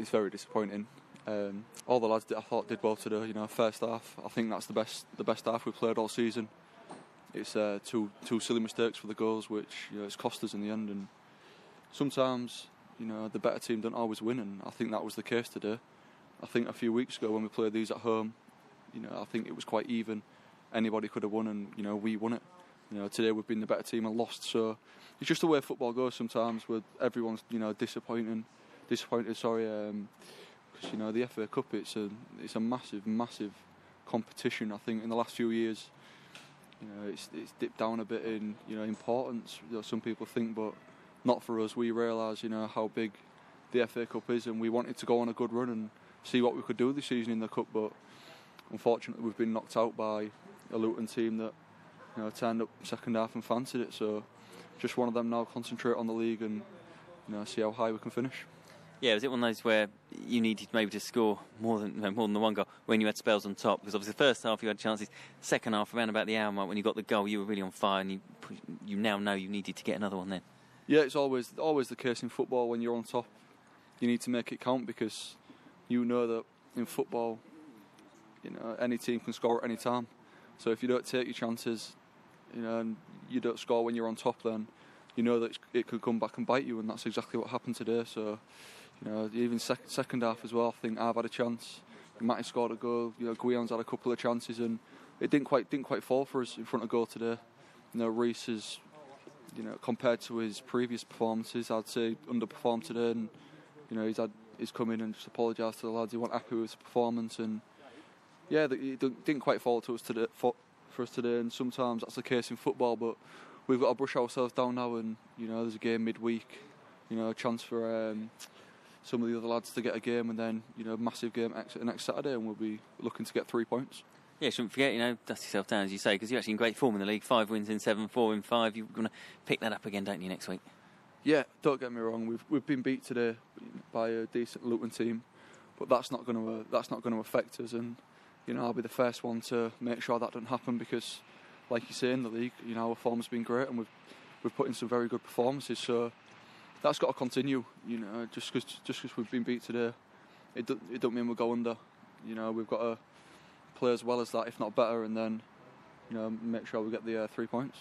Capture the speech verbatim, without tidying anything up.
it's very disappointing. Um, all the lads that I thought did well today, you know, first half, I think that's the best the best half we've played all season. It's uh, two two silly mistakes for the goals, which, you know, it's cost us in the end. And sometimes, you know, the better team don't always win, and I think that was the case today. I think a few weeks ago when we played these at home, you know, I think it was quite even. Anybody could have won, and, you know, we won it. You know, today we've been the better team and lost. So it's just the way football goes sometimes, where everyone's, you know, disappointing, disappointed. Sorry, um, because, you know, the F A Cup, it's a it's a massive, massive competition. I think in the last few years, you know, it's it's dipped down a bit in, you know, importance. You know, some people think, but not for us. We realise, you know, how big the F A Cup is, and we wanted to go on a good run and see what we could do this season in the cup. But unfortunately, we've been knocked out by a Luton team that, you know, turned up second half and fancied it. So just one of them now, concentrate on the league and, you know, see how high we can finish. Yeah, was it one of those where you needed maybe to score more than more than the one goal when you had spells on top? Because obviously the first half you had chances, second half around about the hour mark when you got the goal you were really on fire, and you you now know you needed to get another one then. Yeah, it's always always the case in football. When you're on top, you need to make it count, because you know that in football, you know, any team can score at any time. So if you don't take your chances, you know, and you don't score when you're on top, then you know that it could come back and bite you, and that's exactly what happened today. So, you know, even sec- second half as well, I think I've had a chance. Matty scored a goal. You know, Guillon's had a couple of chances, and it didn't quite didn't quite fall for us in front of goal today. You know, Reece is, you know, compared to his previous performances, I'd say underperformed today, and, you know, he's had he's come in and just apologised to the lads. He wasn't happy with his performance, and yeah, it didn't quite fall to us today for, for us today. And sometimes that's the case in football, but we've got to brush ourselves down now. And, you know, there's a game midweek, you know, a chance for um, some of the other lads to get a game, and then, you know, massive game next Saturday, and we'll be looking to get three points. Yeah, shouldn't forget, you know, dust yourself down, as you say, because you're actually in great form in the league. Five wins in seven, four in five. You're going to pick that up again, don't you, next week? Yeah, don't get me wrong. We've we've been beat today by a decent Luton team, but that's not going to uh, that's not going to affect us. And, you know, I'll be the first one to make sure that doesn't happen, because, like you say, in the league, you know, our form's been great, and we've we've put in some very good performances. So that's got to continue. You know, just because just because we've been beat today, it do, it don't mean we'll go under. You know, we've got to play as well as that, if not better, and then, you know, make sure we get the uh, three points.